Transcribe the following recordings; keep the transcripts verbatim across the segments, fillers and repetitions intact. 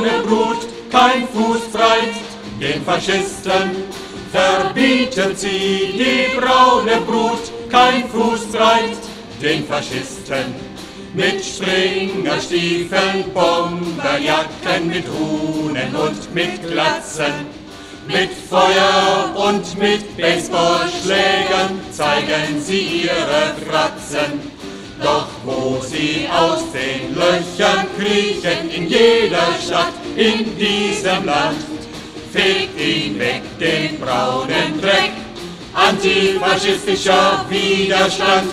braune Brut kein Fuß breit, den Faschisten verbietet sie. Die braune Brut kein Fuß breit, den Faschisten. Mit Springerstiefeln, Bomberjacken, mit Huhnen und mit Glatzen, mit Feuer und mit Baseballschlägern zeigen sie ihre Fratzen. Doch wo sie aus den Löchern kriechen, in jeder Stadt in diesem Land, fegt ihn weg den braunen Dreck, antifaschistischer Widerstand.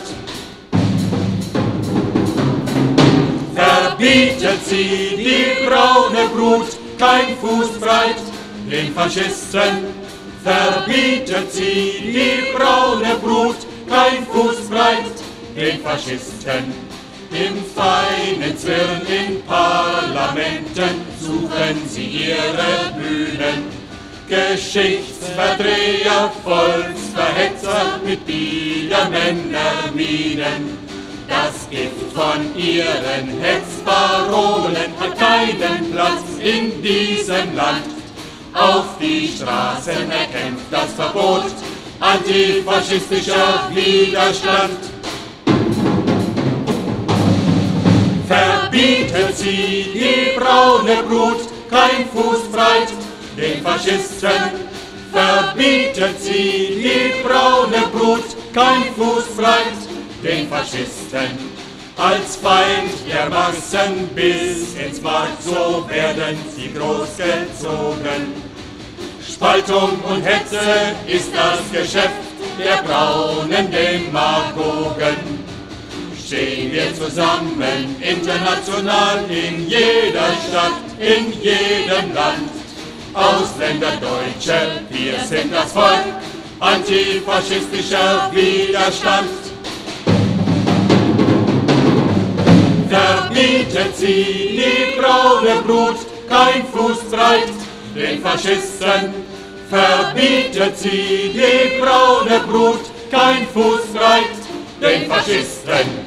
Verbietet sie die braune Brut kein Fuß breit, den Faschisten. Verbietet sie die braune Brut kein Fuß breit, den Faschisten. Im feinen Zwirn in Parlamenten suchen sie ihre Bühnen. Geschichtsverdreher, Volksverhetzer mit Biedermännermienen. Das Gift von ihren Hetzparolen hat keinen Platz in diesem Land. Auf die Straßen erkämpft das Verbot antifaschistischer Widerstand. Verbietet sie die braune Brut kein Fuß breit, den Faschisten. Verbietet sie die braune Brut kein Fuß breit, den Faschisten. Als Feind der Massen bis ins Mark, so werden sie großgezogen. Spaltung und Hetze ist das Geschäft der braunen Demagogen. Stehen wir zusammen, international, in jeder Stadt, in jedem Land. Ausländer, Deutsche, wir sind das Volk, antifaschistischer Widerstand. Verbietet sie die braune Brut kein Fuß breit, den Faschisten. Verbietet sie die braune Brut kein Fuß breit, den Faschisten.